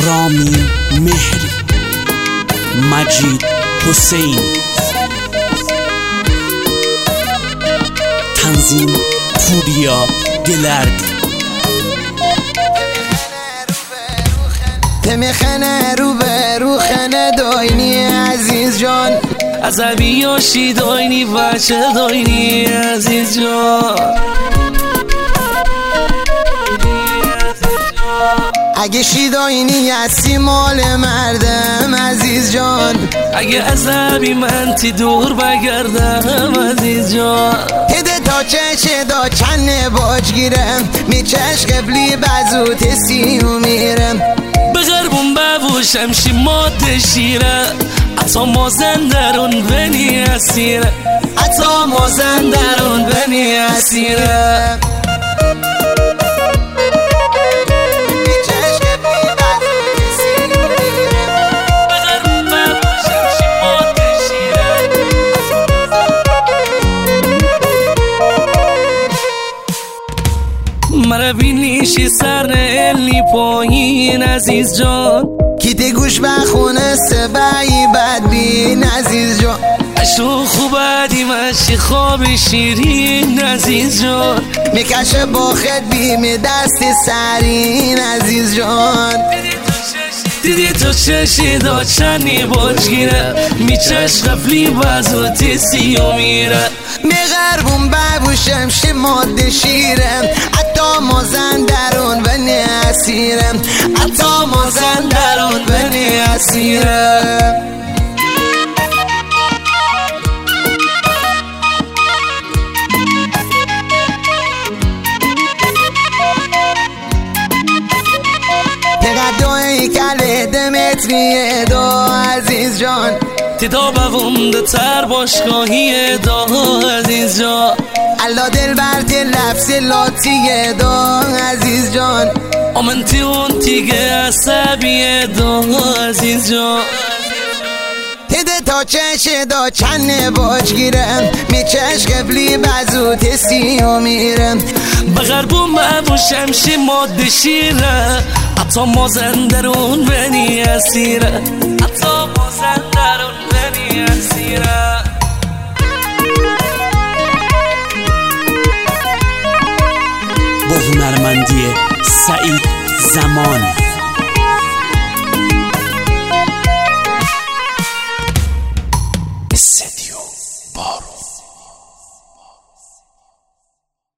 رامین مهری، مجید حسین، تنظیم پوریا گلرد. تمیخنه رو به رو خنه داینی عزیز جان، عصبی یاشی داینی بچه داینی عزیز جان. اگه شیداینی هستی مال مردم عزیز جان، اگه عصبی من تی دور بگردم عزیز جان. هده تا چشه دا چنه باج گیرم میچش قبلی بزوت سیو میرم. بغربون ببوشم شی ماده شیره، اتا مازن درون بنی اسیره، اتا مازن درون بنی اسیره. مرا بینیشی سر الی پایین عزیز جان، کیتی گوش بخونه سبعی بدبین عزیز جان. اشو خوبه مشی خواب شیرین عزیز جان، میکشه با خد بیم دست سرین عزیز جان. دیدی تو چشی دا چنی باج گیره، میچش غفلی بازو تیسی و میره. میغربون ببوشم شی ماده شیرم، حتی مازن درون بنی اسیرم، حتی مازن درون بنی اسیرم. تقدوی کل دمتریه دا عزیز جان، تدا بونده تر باشگاهی دا عزیز جان. الله دل برد لفظ لاتیه دا عزیز جان. آمنتی اون تیگه عصبیه دا عزیز جان. تده تا چشه دا چنه باج گیرم میچش قبلی بزوت سیو میرم. بغربون ببوشم شی ماده شیره، اتا مازن درون بنی اسیره، اتا مازن درون بنی اسیره. با هنرمندی سعید زمان.